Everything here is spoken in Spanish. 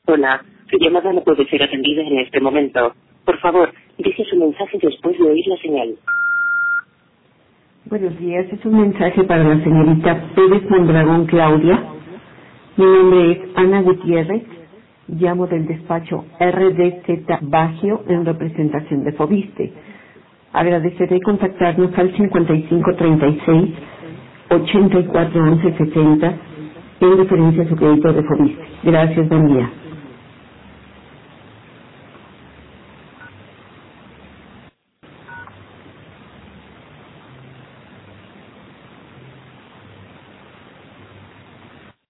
Hola, su llamada no puede ser atendida en este momento. Por favor, deje su mensaje después de oír la señal. Buenos días, es un mensaje para la señorita Pérez Mondragón Claudia. Mi nombre es Ana Gutiérrez, llamo del despacho RDZ Bagio en representación de Fobiste. Agradeceré contactarnos al 5536 84 11 70 en referencia a su crédito de Fobiste. Gracias, buen día.